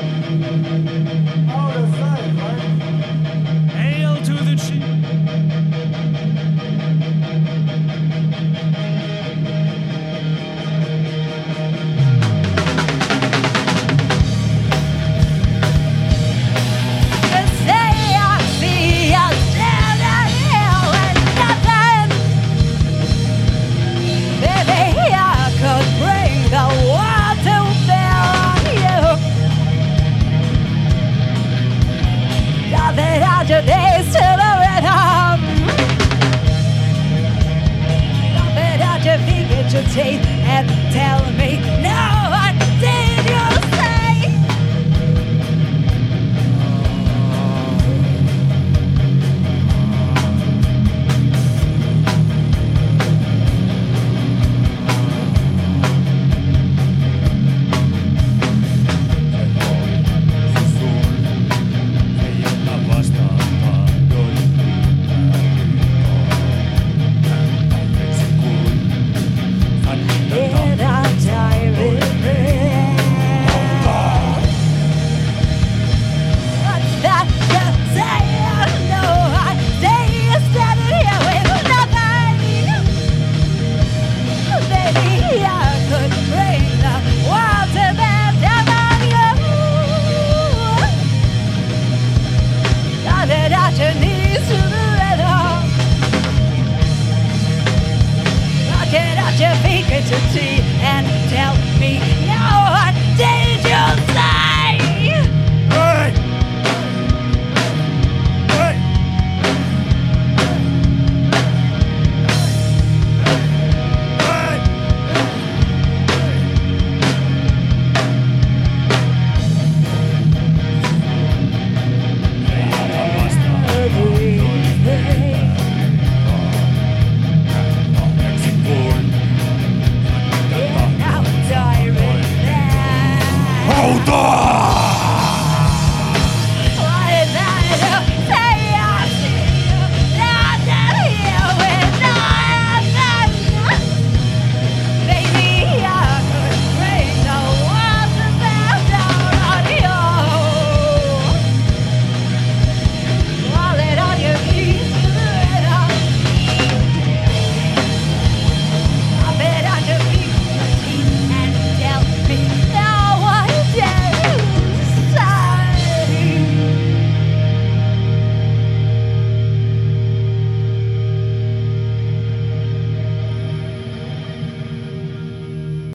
Hail to the chief. And tell me, no, what did you say? And I'm tired. What's that you say? No, I say you're standing here with nothing. Baby, I could bring the world to bear down on you. Dive it at your knees to the rhythm. Rock it at your feet, get your tea, and tell me now, what did you say? Hey! Hey! And I'm tired now. Hold on!